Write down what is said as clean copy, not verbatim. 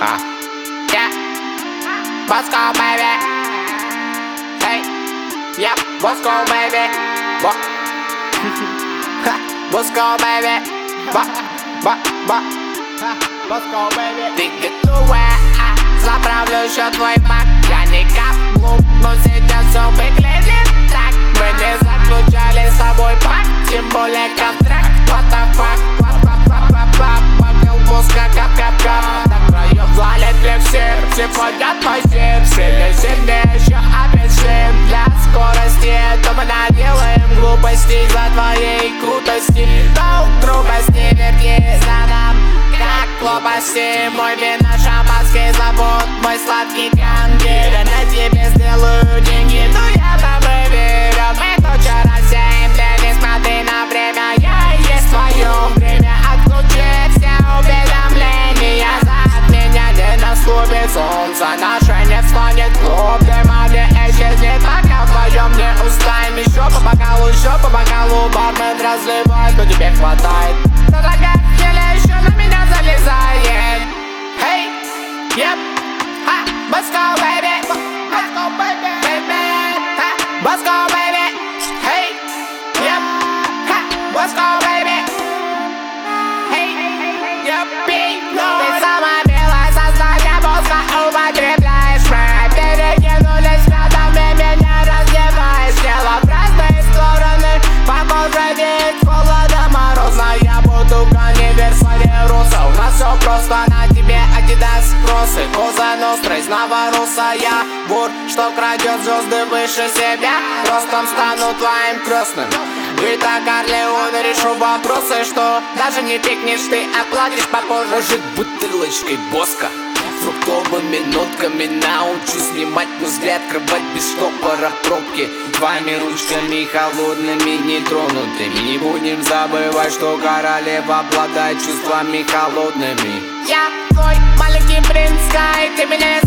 Yeah, Bosco baby. Hey, yep, Bosco baby. Bosco baby. Bosco baby. Ты готовая? Заправлю еще твой бак. Я не каплю, но сейчас все выглядит так. Мы не заключали с тобой пак, тем более контракт. What the fuck? Покил Боско, кап-кап-кап. На краю валит эликсир, все входят в мой стиль. Сильнее еще апельсин. Для скорости то мы наделаем глупостей за твоей крутости. Но грубости верни за нам, как глупости. Мой вина шампанский завод, мой сладкий канди. Я на тебе сделаю деньги, но я там и верю. Мы тучу рассеем, ты не смотри на время. Я и есть твое время. Отключи все уведомления. За меня не наступит солнце, наше не встанет клуб. Дыма не исчезнет, пока вдвоем не устанем. Еще по бокалу бармен разливает, но тебе хватает. Но такая еле еще на меня залезает. Hey, yep, ha, Bosco baby, Bosco baby, ha, Bosco baby. Hey, yep, ha, Bosco baby. Hey, yep, ты самое белое создание, Боско, употребляешь рэп. Перекинулись рядами, меня раздеваешь. Тело в разные стороны, по коже веет холодом морозно. Я буду универсалируса. У нас все просто, на тебе Адидас кроссы. Коза Ностра из Новоруса. Я бур, что крадет звезды выше себя. Ростом стану твоим крестным. Вита Корлеон, решу вопросы, что даже не пикнешь, ты оплатишь попозже. Может, бутылочкой Боско, фруктовыми нотками научу снимать взгляд, кровать без штопора пробки. Твоими ручками холодными, нетронутыми. Не будем забывать, что королева обладает чувствами холодными. Я твой маленький принц Скай, ты меня